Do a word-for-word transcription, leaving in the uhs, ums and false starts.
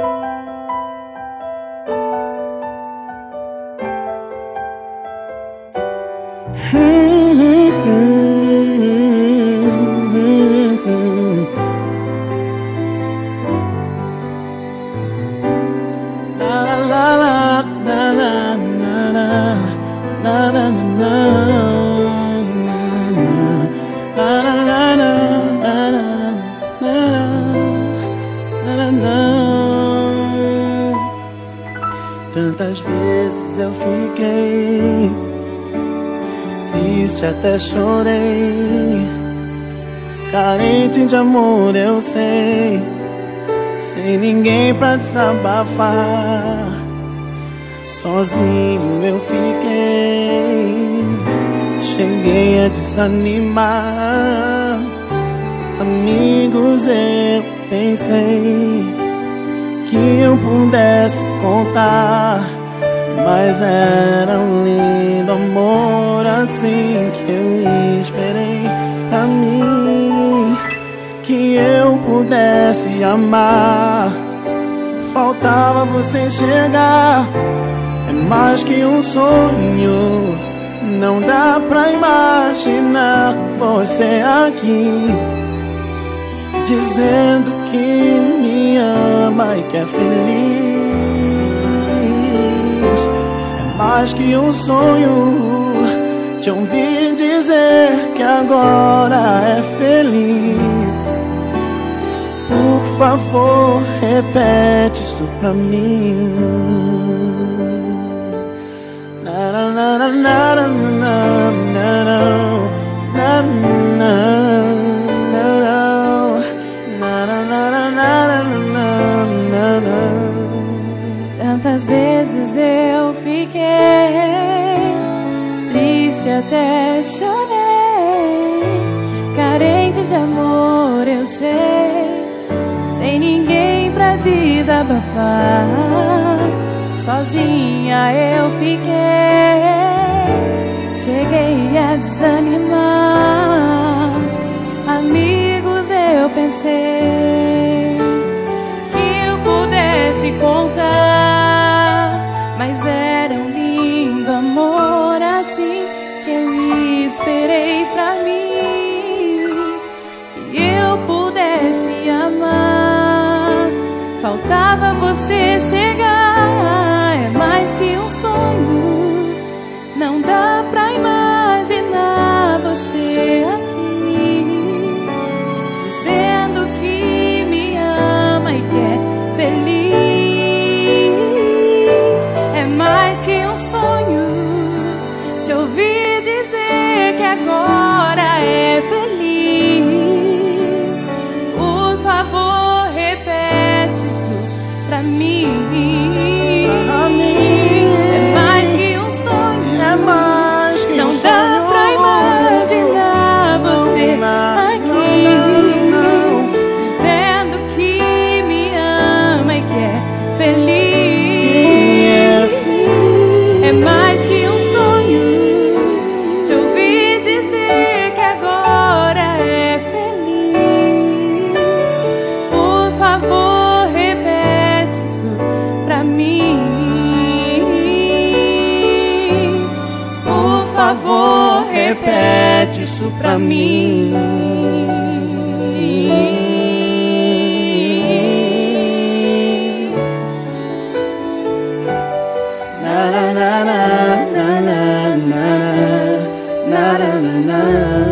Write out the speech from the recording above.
Tantas vezes eu fiquei triste, até chorei, carente de amor, eu sei, sem ninguém pra desabafar. Sozinho eu fiquei, cheguei a desanimar. Amigos, eu pensei que eu pudesse contar, mas era um lindo amor assim que eu esperei pra mim, que eu pudesse amar. Faltava você chegar, é mais que um sonho, não dá pra imaginar você aqui, dizendo que me ama e que é feliz. É mais que um sonho te ouvir dizer que agora é feliz. Por favor, repete isso pra mim. Na na na na na na na na. Tantas vezes eu fiquei triste, até chorei, carente de amor, eu sei, sem ninguém pra desabafar. Sozinha eu fiquei, cheguei a desanimar. Amigos, eu pensei que eu pudesse contar, mas era um lindo amor assim que eu esperei pra mim, que eu pudesse amar. Faltava você chegar, é mais que um sonho, não dá pra imaginar você aqui, dizendo que me ama e que é feliz. É mais que um sonho te ouvir dizer que agora é feliz. Por favor, repete isso pra mim. É mais que um sonho, é mais que não um dá sonho. pra imaginar você aqui, dizendo que me ama e que é feliz. É mais que um sonho te ouvir dizer que agora é feliz. Por favor, repete isso pra mim. Por favor, repete isso pra mim. Na na na na na na na na na na.